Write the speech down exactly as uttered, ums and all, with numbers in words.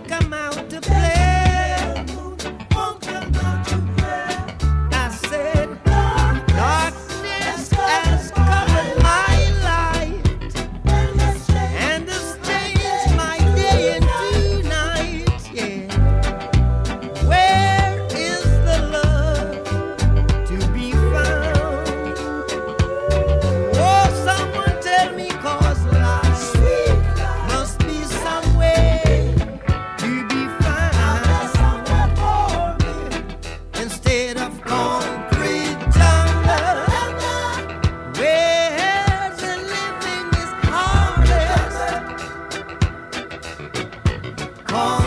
come out to play. I said, darkness has covered my light, and has changed my day into night. Yeah. Where is the love to be found? Oh, someone tell me, 'cause life must be somewhere to be found. Instead of concrete jungle, where the living is hardest.